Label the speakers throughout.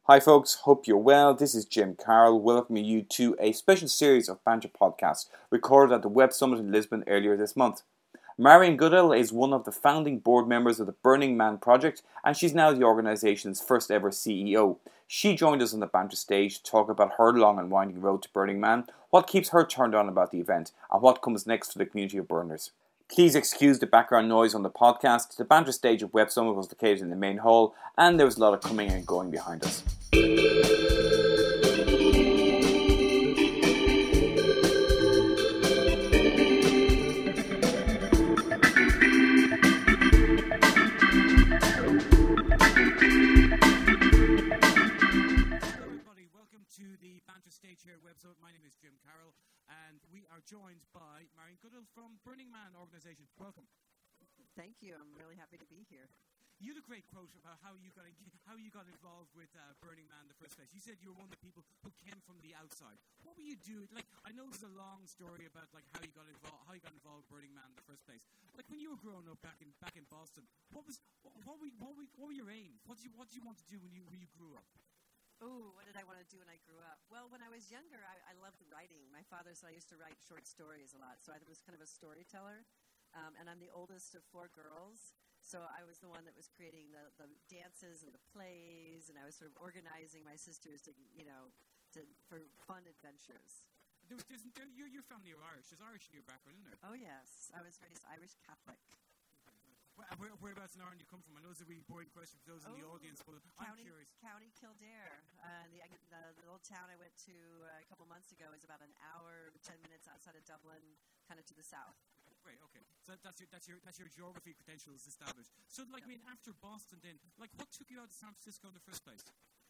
Speaker 1: Hi folks, hope you're well. This is Jim Carroll welcoming you to a special series of Banter podcasts recorded at the Web Summit in Lisbon earlier this month. Marion Goodall is one of the founding board members of the Burning Man project, and she's now the organisation's first ever CEO. She joined us on the Banter stage to talk about her long and winding road to Burning Man, what keeps her turned on about the event, and what comes next for the community of burners. Please excuse the background noise on the podcast. The Banter stage of Web Summit was located in the main hall, and there was a lot of coming and going behind us.
Speaker 2: Here at Web Summit. My name is Jim Carroll, and we are joined by Marion Goodall from Burning Man organisation. Welcome.
Speaker 3: Thank you. I'm really happy to be here.
Speaker 2: You had a great quote about how you got involved with Burning Man in the first place. You said you were one of the people who came from the outside. What were you doing? Like, I know there's a long story about like how you got involved with Burning Man in the first place. Like when you were growing up back in Boston, what were your aims? What did you want to do when you grew up?
Speaker 3: Oh, what did I want to do when I grew up? Well, when I was younger, I loved writing. My father said I used to write short stories a lot, so I was kind of a storyteller. And I'm the oldest of 4 girls, so I was the one that was creating the dances and the plays, and I was sort of organizing my sisters for fun adventures.
Speaker 2: Your family are Irish. There's Irish in your background, isn't there?
Speaker 3: Oh, yes. I was raised Irish Catholic.
Speaker 2: Whereabouts in Ireland do you come from? I know it's a really boring question for those in the audience, but I'm curious.
Speaker 3: County Kildare. The little town I went to a couple months ago is about an hour, 10 minutes outside of Dublin, kind of to the south.
Speaker 2: Great, okay. So that's your geography credentials established. So, after Boston then, what took you out to San Francisco in the first place?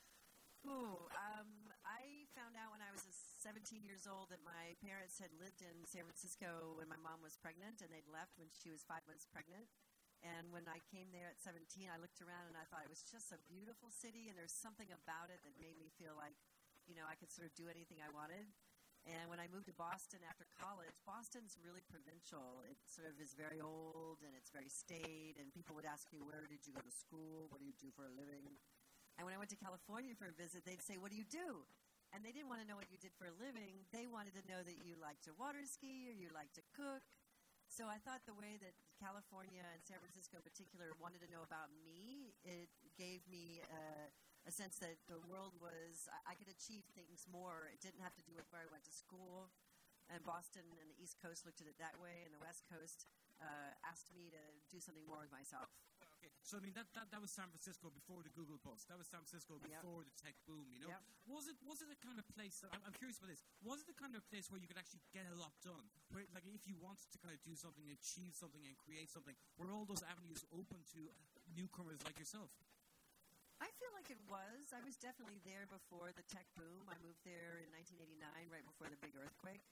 Speaker 3: I found out when I was 17 years old that my parents had lived in San Francisco when my mom was pregnant, and they'd left when she was 5 months pregnant. And when I came there at 17, I looked around and I thought it was just a beautiful city, and there's something about it that made me feel like, I could sort of do anything I wanted. And when I moved to Boston after college, Boston's really provincial. It sort of is very old, and it's very staid, and people would ask me, where did you go to school? What do you do for a living? And when I went to California for a visit, they'd say, what do you do? And they didn't want to know what you did for a living. They wanted to know that you liked to water ski or you liked to cook. So I thought the way that California and San Francisco in particular wanted to know about me, it gave me a sense that the world was, I could achieve things more. It didn't have to do with where I went to school. And Boston and the East Coast looked at it that way, and the West Coast asked me to do something more with myself.
Speaker 2: Okay, so that was San Francisco before the Google bus. That was San Francisco before the tech boom.
Speaker 3: Yep.
Speaker 2: Was it the kind of place? I'm curious about this. Was it the kind of place where you could actually get a lot done? Where, if you wanted to kind of do something, achieve something, and create something, were all those avenues open to newcomers like yourself?
Speaker 3: I feel like it was. I was definitely there before the tech boom. I moved there in 1989, right before the big earthquake.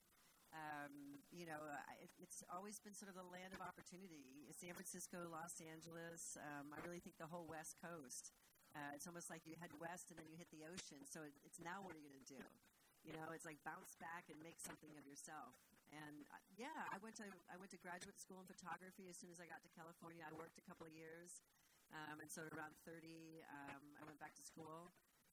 Speaker 3: It's always been sort of the land of opportunity. San Francisco, Los Angeles, I really think the whole West Coast. It's almost like you head west and then you hit the ocean. So it's now what are you going to do? It's like bounce back and make something of yourself. And I went to graduate school in photography as soon as I got to California. I worked a couple of years. And so at around 30, I went back to school.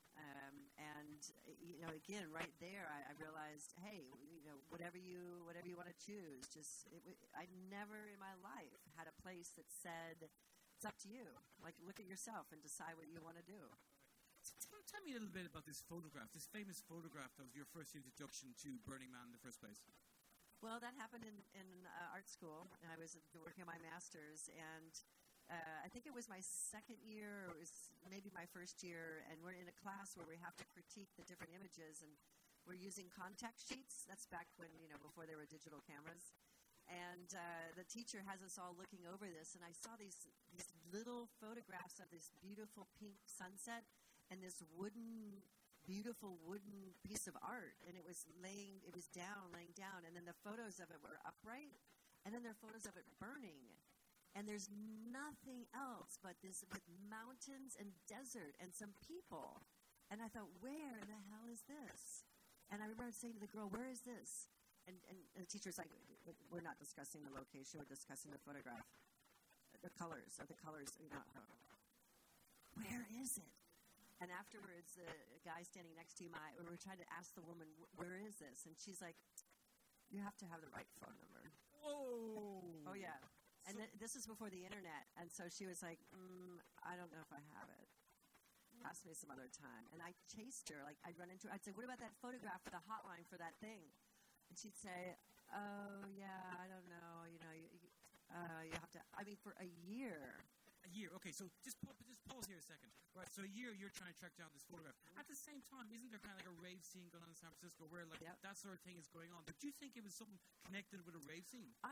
Speaker 3: Again, right there, I realized, hey, whatever you want to choose, I never in my life had a place that said, it's up to you. Like, look at yourself and decide what you want to do.
Speaker 2: Tell me a little bit about this photograph, this famous photograph that was your first introduction to Burning Man in the first place.
Speaker 3: Well, that happened in art school. I was working on my master's, and I think it was my second year, or it was maybe my first year, and we're in a class where we have to critique the different images, and we're using context sheets. That's back when, before there were digital cameras. And the teacher has us all looking over this, and I saw these little photographs of this beautiful pink sunset and this beautiful wooden piece of art, and it was laying down, and then the photos of it were upright, and then there are photos of it burning. And there's nothing else but mountains and desert and some people. And I thought, where the hell is this? And I remember saying to the girl, where is this? And the teacher's like, we're not discussing the location, we're discussing the photograph. The colors. Where is it? And afterwards, the guy standing next to him, we were trying to ask the woman, where is this? And she's like, you have to have the right phone number.
Speaker 2: Oh.
Speaker 3: Oh, yeah. And this is before the internet. And so she was like, I don't know if I have it. Ask me some other time. And I chased her. Like, I'd run into her. I'd say, what about that photograph for the hotline for that thing? And she'd say, oh, yeah, I don't know. You know, you have to, I mean, for a year.
Speaker 2: A year. Okay, so just pause here a second. Right, so a year you're trying to track down this photograph. At the same time, isn't there kind of like a rave scene going on in San Francisco where like that sort of thing is going on? But do you think it was something connected with a rave scene?
Speaker 3: I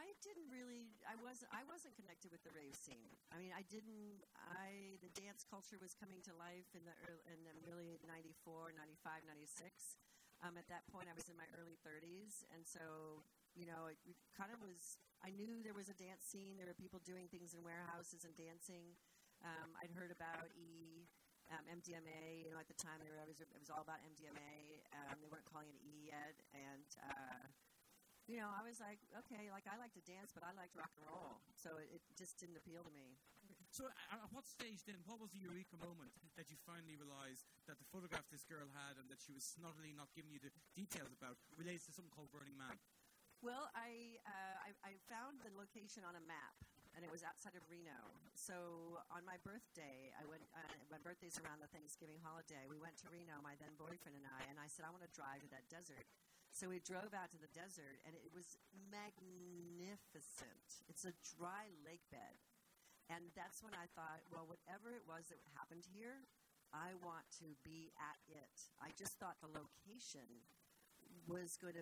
Speaker 3: wasn't connected with the rave scene. I mean, the dance culture was coming to life in the really 94, 95, 96. At that point, I was in my early 30s, and so, you know, it kind of was, I knew there was a dance scene. There were people doing things in warehouses and dancing. I'd heard about MDMA. You know, at the time, it was all about MDMA. They weren't calling it E yet, and you know, I was like, okay, like I like to dance, but I liked rock and roll, so it just didn't appeal to me.
Speaker 2: So at what stage then, what was the eureka moment that you finally realized that the photograph this girl had and that she was snottily not giving you the details about relates to something called Burning Man?
Speaker 3: Well, I found the location on a map, and it was outside of Reno. So on my birthday, my birthday's around the Thanksgiving holiday, we went to Reno, my then boyfriend and I said, I want to drive to that desert. So we drove out to the desert, and it was magnificent. It's a dry lake bed. And that's when I thought, well, whatever it was that happened here, I want to be at it. I just thought the location was going to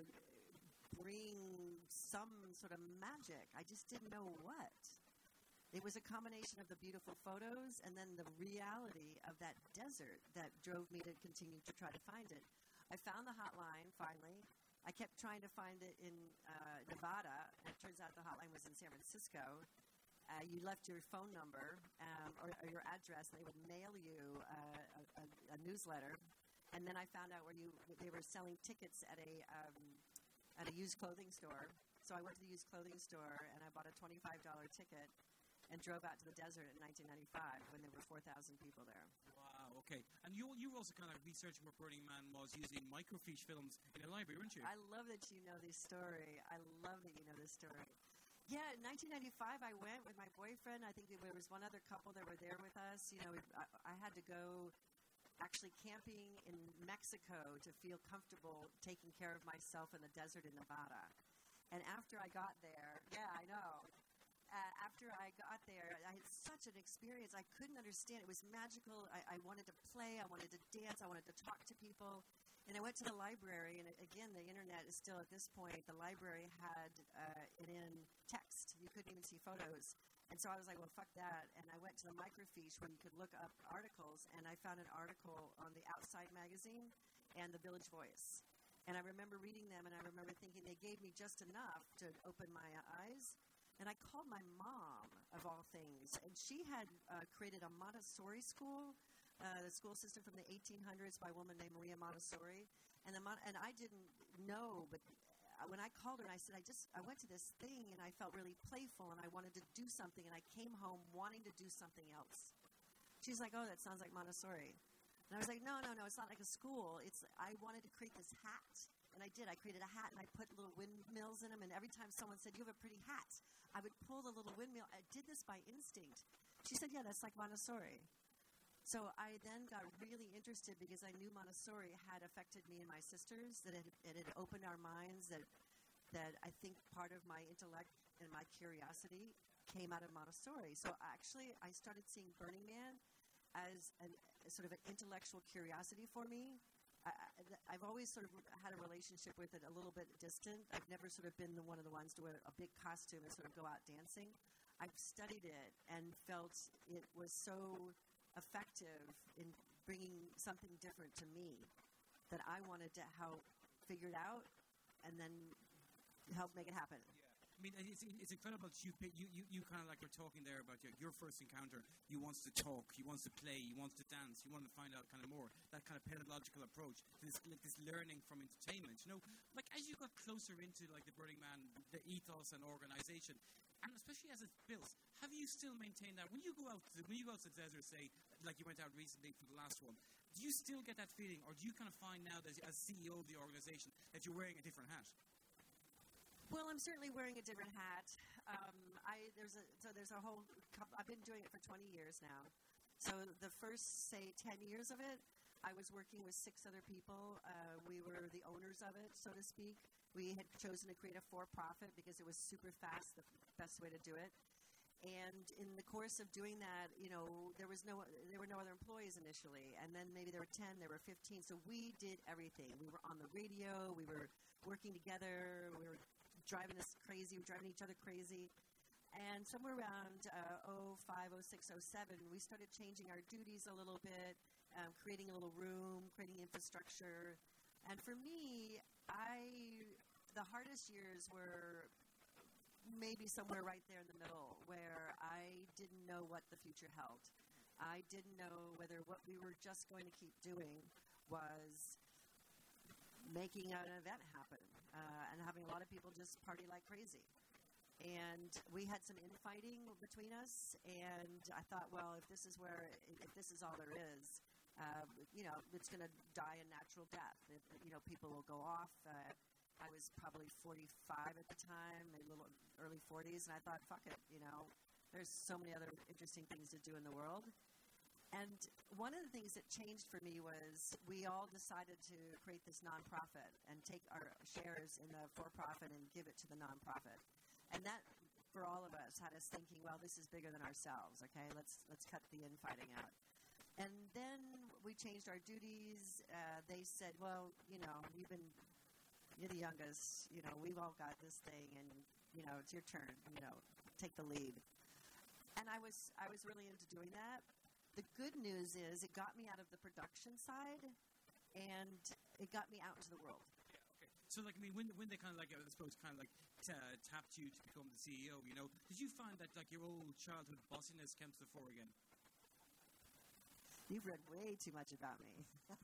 Speaker 3: bring some sort of magic. I just didn't know what. It was a combination of the beautiful photos and then the reality of that desert that drove me to continue to try to find it. I found the hotline, finally. I kept trying to find it in Nevada, and it turns out the hotline was in San Francisco. You left your phone number or your address, and they would mail you a newsletter. And then I found out where they were selling tickets at a used clothing store. So I went to the used clothing store, and I bought a $25 ticket and drove out to the desert in 1995 when there were 4,000 people there.
Speaker 2: Wow, okay. And you were also kind of researching what Burning Man was using microfiche films in a library, weren't you?
Speaker 3: I love that you know this story. Yeah, in 1995, I went with my boyfriend. I think there was one other couple that were there with us. You know, I had to go actually camping in Mexico to feel comfortable taking care of myself in the desert in Nevada. And after I got there, yeah, I know. After I got there, I had such an experience. I couldn't understand. It was magical. I wanted to play. I wanted to dance. I wanted to talk to people. And I went to the library, and again, the internet is still at this point. The library had it in text. You couldn't even see photos. And so I was like, well, fuck that. And I went to the microfiche where you could look up articles, and I found an article on the Outside magazine and the Village Voice. And I remember reading them, and I remember thinking they gave me just enough to open my eyes. And I called my mom, of all things, and she had created a Montessori school, the school system from the 1800s by a woman named Maria Montessori. And I didn't know, but when I called her and I said, I went to this thing and I felt really playful and I wanted to do something, and I came home wanting to do something else. She's like, oh, that sounds like Montessori. And I was like, no, it's not like a school. I wanted to create this hat. And I did. I created a hat, and I put little windmills in them. And every time someone said, you have a pretty hat, I would pull the little windmill. I did this by instinct. She said, yeah, that's like Montessori. So I then got really interested because I knew Montessori had affected me and my sisters, that it had opened our minds, that I think part of my intellect and my curiosity came out of Montessori. So actually, I started seeing Burning Man as sort of an intellectual curiosity for me. I've always sort of had a relationship with it a little bit distant. I've never sort of been one of the ones to wear a big costume and sort of go out dancing. I've studied it and felt it was so effective in bringing something different to me that I wanted to help figure it out and then help make it happen.
Speaker 2: I mean, it's incredible that you kind of like were talking there about your first encounter. You wants to talk, you wants to play, you wants to dance, you want to find out kind of more. That kind of pedagogical approach to this learning from entertainment. You know, like as you got closer into like the Burning Man, the ethos and organization, and especially as it's built, have you still maintained that when you go out to the desert, say like you went out recently for the last one. Do you still get that feeling, or do you kind of find now that as CEO of the organization that you're wearing a different hat?
Speaker 3: Well, I'm certainly wearing a different hat. There's a whole. I've been doing it for 20 years now. So the first, say, 10 years of it, I was working with 6 other people. We were the owners of it, so to speak. We had chosen to create a for-profit because it was super fast, the best way to do it. And in the course of doing that, there were no other employees initially, and then maybe there were 10, there were 15. So we did everything. We were on the radio. We were working together. We were driving us crazy. We were driving each other crazy. And somewhere around 05, 06, 07, we started changing our duties a little bit, creating a little room, creating infrastructure. And for me, the hardest years were maybe somewhere right there in the middle, where I didn't know what the future held. I didn't know whether what we were just going to keep doing was making an event happen and having a lot of people just party like crazy. And we had some infighting between us, and I thought, well, if this is all there is, it's going to die a natural death. People will go off. I was probably 45 at the time, a little early 40s, and I thought, fuck it, there's so many other interesting things to do in the world. And one of the things that changed for me was we all decided to create this nonprofit and take our shares in the for-profit and give it to the nonprofit. And that, for all of us, had us thinking, well, this is bigger than ourselves, okay? Let's cut the infighting out. And then we changed our duties. They said, well, you're the youngest, we've all got this thing, and, it's your turn, take the lead. And I was really into doing that. The good news is it got me out of the production side, and it got me out into the world.
Speaker 2: Yeah, okay. So, when they kind of, I suppose, tapped you to become the CEO, did you find that, your old childhood bossiness came to the fore again?
Speaker 3: You've read way too much about me.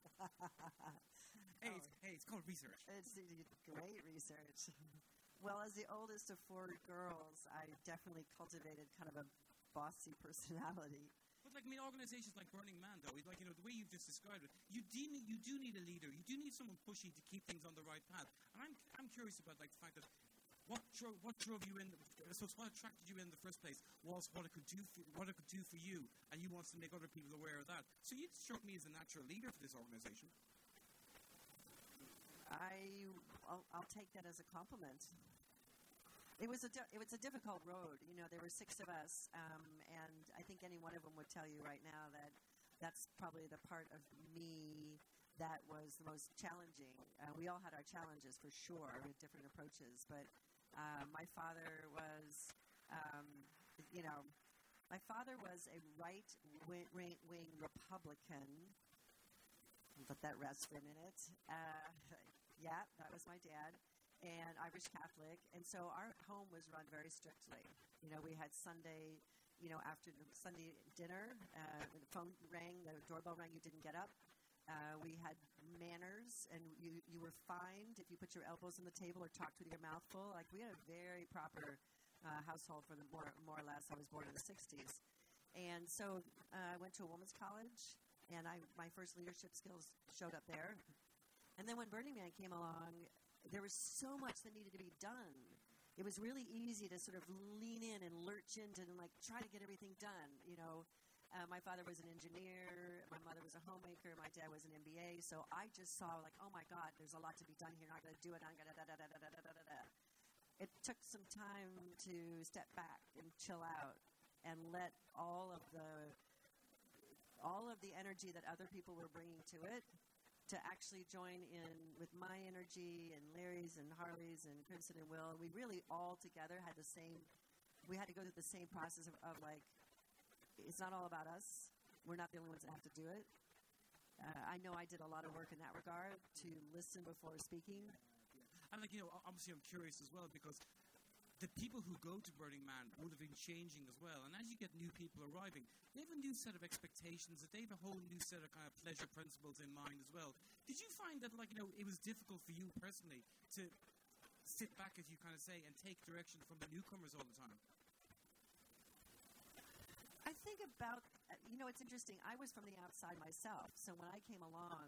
Speaker 2: Hey, it's called research.
Speaker 3: It's great research. Well, as the oldest of 4 girls, I definitely cultivated kind of a bossy personality.
Speaker 2: But organizations like Burning Man, though, the way you've just described it, you do need a leader. You do need someone pushy to keep things on the right path. And I'm curious about the fact that what drove you in? So what attracted you in the first place was what it could do for you, and you wanted to make other people aware of that. So you struck me as a natural leader for this organization.
Speaker 3: I'll take that as a compliment. It was a difficult road. There were 6 of us, and I think any one of them would tell you right now that that's probably the part of me that was the most challenging. We all had our challenges for sure. We had different approaches, but my father was, a right-wing Republican. Let that rest for a minute. Yeah, that was my dad, and Irish Catholic. And so our home was run very strictly. We had Sunday, after the Sunday dinner, the phone rang, the doorbell rang, you didn't get up. We had manners, and you were fined if you put your elbows on the table or talked with your mouth full. We had a very proper household for the more or less. I was born in the 60s. And so I went to a women's college, and my first leadership skills showed up there. And then when Burning Man came along, there was so much that needed to be done. It was really easy to sort of lean in and lurch into and try to get everything done. My father was an engineer, my mother was a homemaker, my dad was an MBA. So I just saw oh my God, there's a lot to be done here. I'm not going to do it. I'm going to da-da-da-da-da-da-da-da. It took some time to step back and chill out and let all of the energy that other people were bringing to it to actually join in with my energy and Larry's and Harley's and Crimson and Will. We really all together had we had to go through the same process of it's not all about us. We're not the only ones that have to do it. I know I did a lot of work in that regard to listen before speaking.
Speaker 2: And obviously I'm curious as well because the people who go to Burning Man would have been changing as well. And as you get new people arriving, they have a new set of expectations, that they have a whole new set of kind of pleasure principles in mind as well. Did you find that, it was difficult for you personally to sit back, as you kind of say, and take direction from the newcomers all the time?
Speaker 3: I think about it's interesting. I was from the outside myself, so when I came along,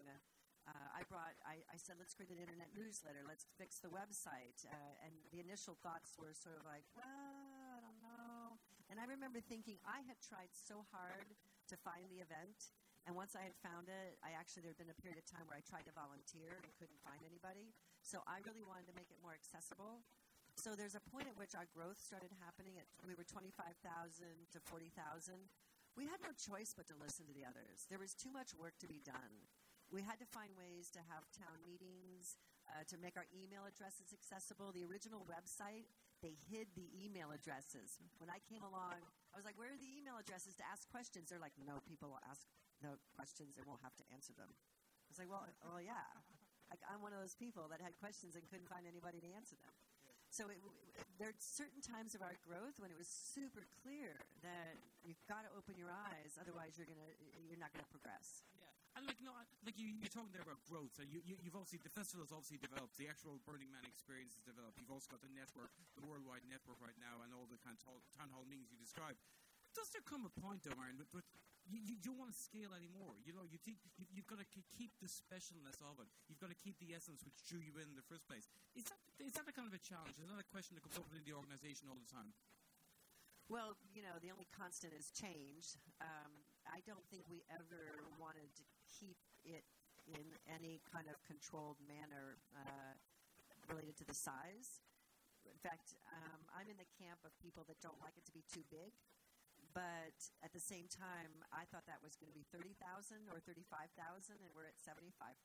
Speaker 3: I said, let's create an internet newsletter. Let's fix the website. And the initial thoughts were sort of like, well, I don't know. And I remember thinking I had tried so hard to find the event. And once I had found it, there had been a period of time where I tried to volunteer and couldn't find anybody. So I really wanted to make it more accessible. So there's a point at which our growth started happening. We were 25,000 to 40,000. We had no choice but to listen to the others. There was too much work to be done. We had to find ways to have town meetings, to make our email addresses accessible. The original website, they hid the email addresses. When I came along, I was like, where are the email addresses to ask questions? They're like, no, people will ask the questions and we'll have to answer them. I was like, well, yeah. Like, I'm one of those people that had questions and couldn't find anybody to answer them. So there are certain times of our growth when it was super clear that you've got to open your eyes, otherwise you're not gonna progress.
Speaker 2: Yeah, and you're talking there about growth. So you've obviously, the festival has obviously developed. The actual Burning Man experience has developed. You've also got the network, the worldwide network right now, and all the kind of town hall meetings you described. Does there come a point, though, Marion, but you don't want to scale anymore? You think you've got to keep the specialness of it. You've got to keep the essence which drew you in the first place. Is that a kind of a challenge? Is that a question that comes up within the organisation all the time?
Speaker 3: Well, the only constant is change. I don't think we ever wanted to keep it in any kind of controlled manner related to the size. In fact, I'm in the camp of people that don't like it to be too big. But at the same time, I thought that was going to be 30,000 or 35,000, and we're at 75,000.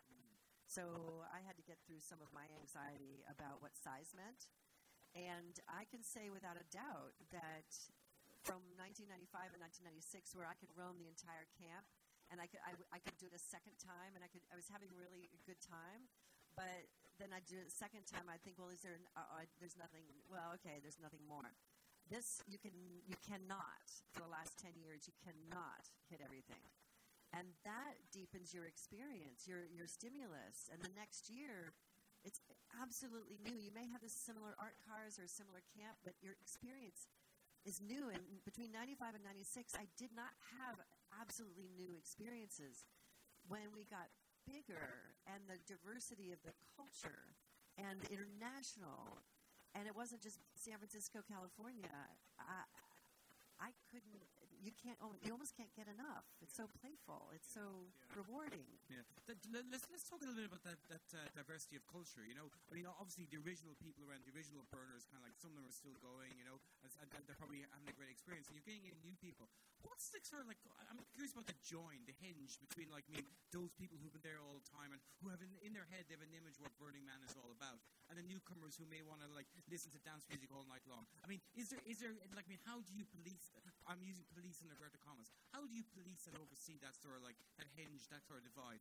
Speaker 3: So I had to get through some of my anxiety about what size meant. And I can say without a doubt that from 1995 and 1996, where I could roam the entire camp, and I could do it a second time, and I was having really a good time. But then I do it a second time, I think, well, there's nothing. Well, okay, there's nothing more. This, you cannot, for the last 10 years, you cannot hit everything. And that deepens your experience, your stimulus. And the next year, it's absolutely new. You may have the similar art cars or a similar camp, but your experience is new. And between 95 and 96, I did not have absolutely new experiences. When we got bigger and the diversity of the culture and the international, and it wasn't just San Francisco, California. You almost can't get enough. It's so playful. It's so rewarding.
Speaker 2: Yeah. Let's talk a little bit about that diversity of culture. Obviously the original people around, the original burners, kind of like some of them are still going. And they're probably having a great experience. And you're getting in new people. What's the sort of like? I'm curious about the join, the hinge between those people who've been there all the time and who have in their head they have an image of what Burning Man is all about, and the newcomers who may want to listen to dance music all night long. I mean, is there how do you police that? I'm using police in inverted commas. How do you police and oversee that sort of that hinge, that sort of divide?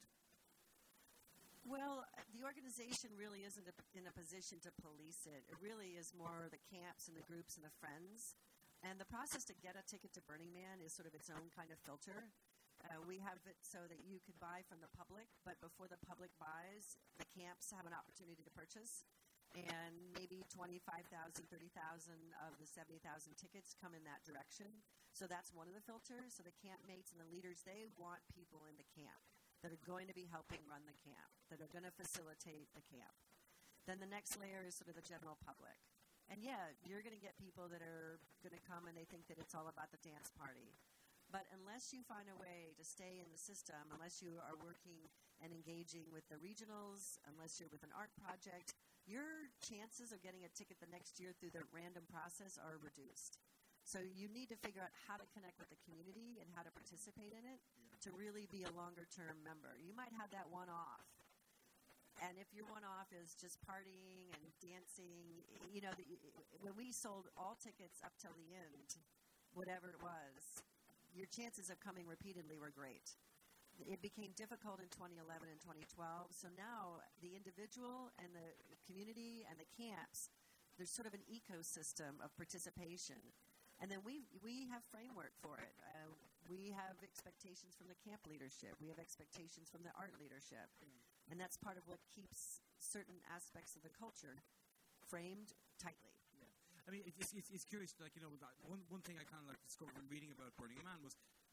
Speaker 3: Well, the organization really isn't in a position to police it. It really is more the camps and the groups and the friends. And the process to get a ticket to Burning Man is sort of its own kind of filter. We have it so that you could buy from the public, but before the public buys, the camps have an opportunity to purchase. And maybe 25,000, 30,000 of the 70,000 tickets come in that direction. So that's one of the filters. So the camp mates and the leaders, they want people in the camp that are going to be helping run the camp, that are going to facilitate the camp. Then the next layer is sort of the general public. And yeah, you're going to get people that are going to come and they think that it's all about the dance party. But unless you find a way to stay in the system, unless you are working and engaging with the regionals, unless you're with an art project, your chances of getting a ticket the next year through the random process are reduced. So you need to figure out how to connect with the community and how to participate in it to really be a longer-term member. You might have that one-off. And if your one-off is just partying and dancing, when we sold all tickets up till the end, whatever it was, your chances of coming repeatedly were great. It became difficult in 2011 and 2012. So now the individual and the community and the camps, there's sort of an ecosystem of participation. And then we have framework for it. We have expectations from the camp leadership. We have expectations from the art leadership. And that's part of what keeps certain aspects of the culture framed tightly.
Speaker 2: I mean, it's curious, one thing I kind of discovered when reading about Burning Man was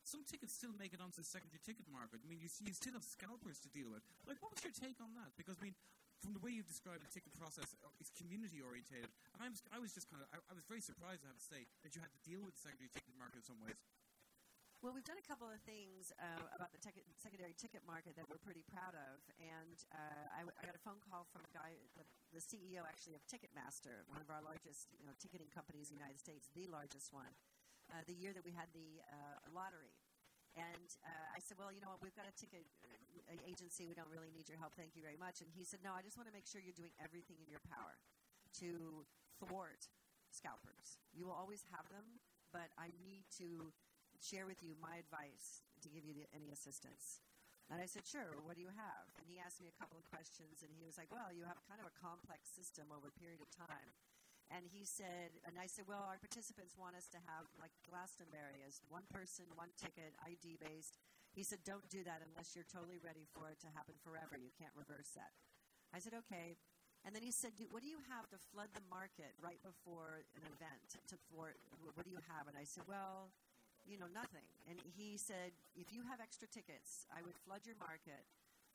Speaker 2: some tickets still make it onto the secondary ticket market. I mean, you still have scalpers to deal with. Like, what was your take on that? Because, I mean, from the way you've described the ticket process, it's community-orientated. And I was just I was very surprised, I have to say, that you had to deal with the secondary ticket market in some ways.
Speaker 3: Well, we've done a couple of things about the secondary ticket market that we're pretty proud of. And I got a phone call from a guy, the CEO actually of Ticketmaster, one of our largest ticketing companies in the United States, the largest one, the year that we had the lottery. And I said, well, you know what, we've got a ticket agency. We don't really need your help. Thank you very much. And he said, no, I just want to make sure you're doing everything in your power to thwart scalpers. You will always have them, but I need to share with you my advice to give you any assistance. And I said, sure, what do you have? And he asked me a couple of questions, and he was like, well, you have kind of a complex system over a period of time. And he said, and I said, well, our participants want us to have, like Glastonbury, as one person, one ticket, ID-based. He said, don't do that unless you're totally ready for it to happen forever. You can't reverse that. I said, okay. And then he said, what do you have to flood the market right before an event? What do you have? And I said, well, nothing. And he said, if you have extra tickets, I would flood your market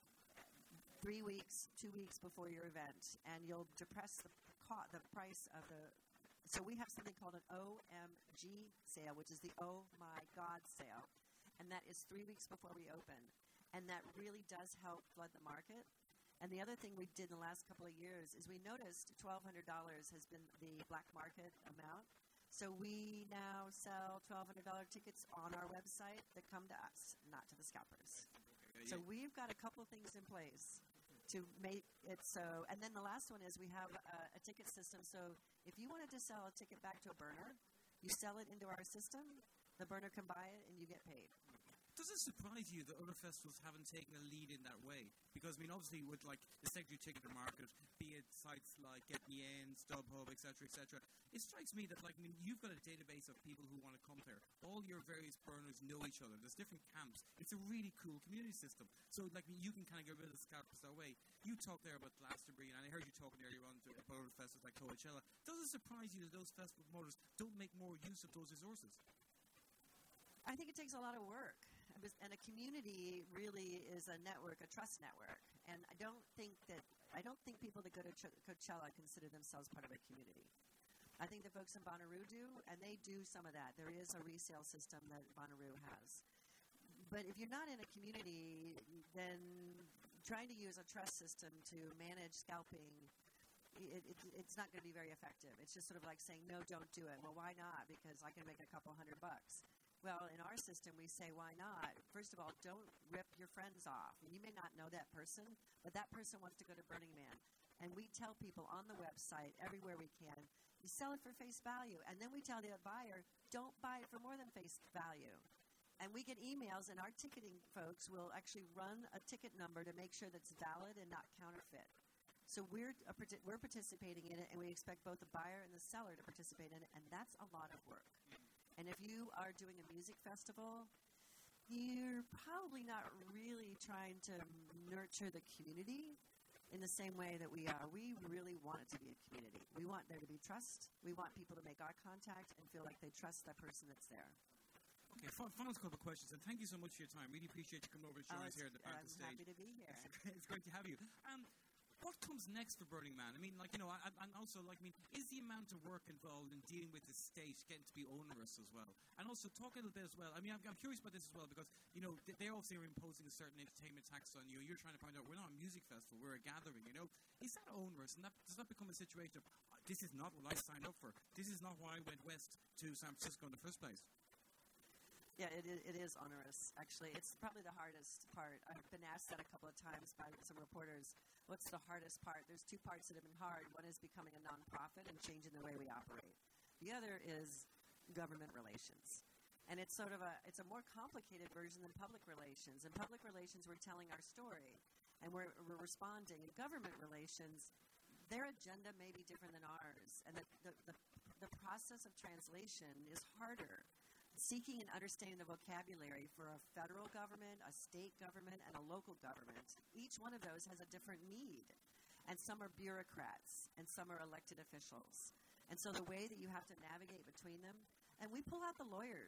Speaker 3: 3 weeks, 2 weeks before your event, and you'll depress the price of the... So we have something called an OMG sale, which is the Oh My God sale, and that is 3 weeks before we open. And that really does help flood the market. And the other thing we did in the last couple of years is we noticed $1,200 has been the black market amount. So we now sell $1,200 tickets on our website that come to us, not to the scalpers. So we've got a couple of things in place to make it so. And then the last one is we have a ticket system. So if you wanted to sell a ticket back to a burner, you sell it into our system, the burner can buy it, and you get paid.
Speaker 2: Does it surprise you that other festivals haven't taken a lead in that way? Because, I mean, obviously with, like, the secondary ticket market, be it sites like Get Me In, StubHub, etc., it strikes me that, like, I mean, you've got a database of people who want to come there. All your various burners know each other. There's different camps. It's a really cool community system. So, like, you can kind of get rid of the scalpers that way. You talked there about Glastonbury, and I heard you talking earlier on about other festivals like Coachella. Does it surprise you that those festival promoters don't make more use of those resources?
Speaker 3: I think it takes a lot of work. And a community really is a network, a trust network. And I don't think people that go to Coachella consider themselves part of a community. I think the folks in Bonnaroo do, and they do some of that. There is a resale system that Bonnaroo has. But if you're not in a community, then trying to use a trust system to manage scalping, it's not going to be very effective. It's just sort of like saying, no, don't do it. Well, why not? Because I can make a couple $100. Well, in our system, we say, why not? First of all, don't rip your friends off. You may not know that person, but that person wants to go to Burning Man. And we tell people on the website, everywhere we can, you sell it for face value. And then we tell the buyer, don't buy it for more than face value. And we get emails, and our ticketing folks will actually run a ticket number to make sure that's valid and not counterfeit. So we're participating in it, and we expect both the buyer and the seller to participate in it, and that's a lot of work. And if you are doing a music festival, you're probably not really trying to nurture the community in the same way that we are. We really want it to be a community. We want there to be trust. We want people to make eye contact and feel like they trust that person that's there.
Speaker 2: Okay, final couple of questions, and thank you so much for your time. Really appreciate you coming over and showing us here at the back of the stage.
Speaker 3: I'm happy to be here.
Speaker 2: It's great to have you. What comes next for Burning Man? I mean, like, and also, like, I mean, is the amount of work involved in dealing with the state getting to be onerous as well? And also, talk a little bit as well. I mean, I'm curious about this as well because, they obviously are imposing a certain entertainment tax on you. You're trying to find out, we're not a music festival, we're a gathering, Is that onerous? And does that become a situation of, this is not what I signed up for. This is not why I went west to San Francisco in the first place.
Speaker 3: Yeah, it is onerous, actually. It's probably the hardest part. I've been asked that a couple of times by some reporters. What's the hardest part? There's two parts that have been hard. One is becoming a nonprofit and changing the way we operate. The other is government relations. And it's sort of a more complicated version than public relations. In public relations, we're telling our story, and we're responding. In government relations, their agenda may be different than ours, and the process of translation is harder. Seeking and understanding the vocabulary for a federal government, a state government, and a local government, each one of those has a different need. And some are bureaucrats, and some are elected officials. And so the way that you have to navigate between them, and we pull out the lawyers.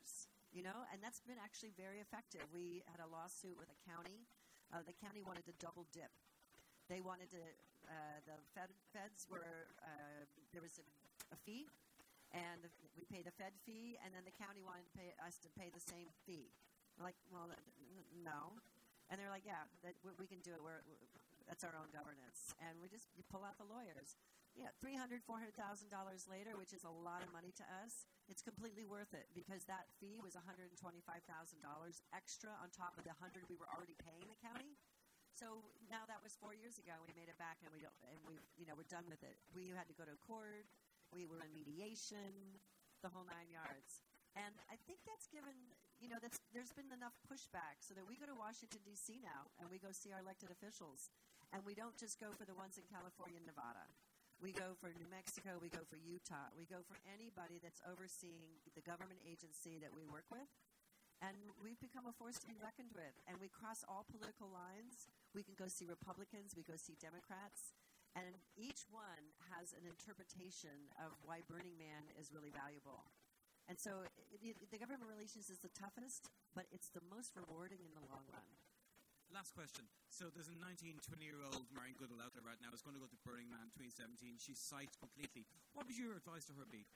Speaker 3: and that's been actually very effective. We had a lawsuit with a county. The county wanted to double dip. They wanted to, the feds were, there was a fee, and we paid the Fed fee, and then the county wanted us to pay the same fee. We're like, well, no. And they're like, yeah, we can do it. That's our own governance. And you pull out the lawyers. Yeah, $300,000, $400,000 later, which is a lot of money to us, it's completely worth it because that fee was $125,000 extra on top of the $100,000 we were already paying the county. So now that was 4 years ago. We made it back, and we're done with it. We had to go to court. We were in mediation, the whole 9 yards. And I think that's given, there's been enough pushback so that we go to Washington, D.C. now, and we go see our elected officials. And we don't just go for the ones in California and Nevada. We go for New Mexico. We go for Utah. We go for anybody that's overseeing the government agency that we work with. And we've become a force to be reckoned with. And we cross all political lines. We can go see Republicans. We go see Democrats. And each one has an interpretation of why Burning Man is really valuable. And so the government relations is the toughest, but it's the most rewarding in the long run.
Speaker 2: Last question. So there's a 19, 20-year-old Marion Goodell out there right now who's going to go to Burning Man 2017. She's psyched completely. What would your advice to her be?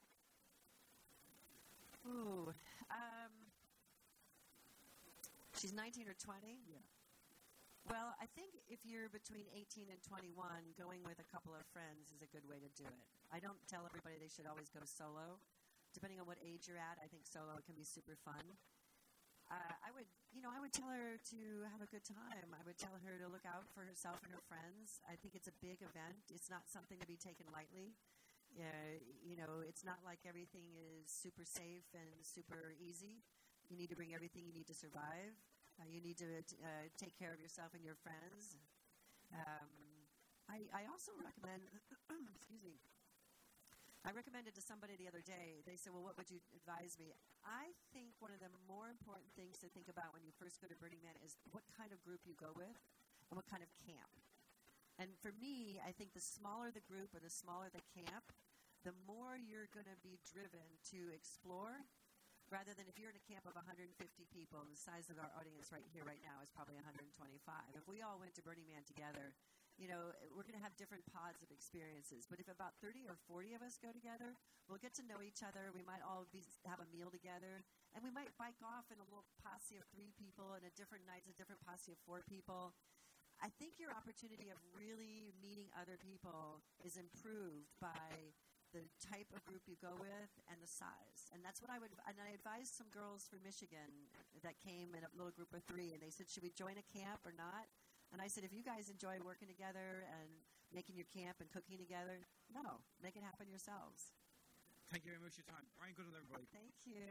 Speaker 3: Ooh. She's 19 or 20?
Speaker 2: Yeah.
Speaker 3: Well, I think if you're between 18 and 21, going with a couple of friends is a good way to do it. I don't tell everybody they should always go solo. Depending on what age you're at, I think solo can be super fun. I would tell her to have a good time. I would tell her to look out for herself and her friends. I think it's a big event. It's not something to be taken lightly. It's not like everything is super safe and super easy. You need to bring everything you need to survive. You need to take care of yourself and your friends. I also recommend, excuse me, I recommended to somebody the other day, they said, well, what would you advise me? I think one of the more important things to think about when you first go to Burning Man is what kind of group you go with and what kind of camp. And for me, I think the smaller the group or the smaller the camp, the more you're going to be driven to explore, rather than if you're in a camp of 150 people, the size of our audience right here right now is probably 125. If we all went to Burning Man together, we're going to have different pods of experiences. But if about 30 or 40 of us go together, we'll get to know each other. We might all have a meal together. And we might bike off in a little posse of 3 people, and a different night's a different posse of 4 people. I think your opportunity of really meeting other people is improved by the type of group you go with and the size. And that's what I advised some girls from Michigan that came in a little group of 3, and they said, should we join a camp or not? And I said, if you guys enjoy working together and making your camp and cooking together, no, make it happen yourselves.
Speaker 2: Thank you very much for your time. Marion Goodell, everybody.
Speaker 3: Thank you.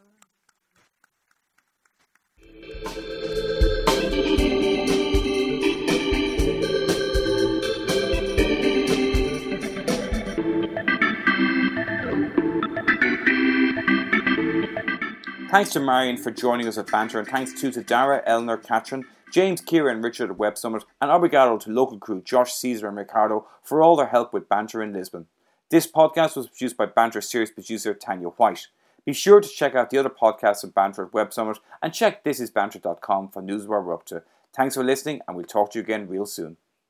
Speaker 1: Thanks to Marion for joining us at Banter, and thanks too to Dara, Eleanor, Katrin, James, Kira and Richard at Web Summit, and obrigado to local crew Josh, Caesar and Ricardo for all their help with Banter in Lisbon. This podcast was produced by Banter series producer Tanya White. Be sure to check out the other podcasts of Banter at Web Summit and check thisisbanter.com for news of what we're up to. Thanks for listening, and we'll talk to you again real soon.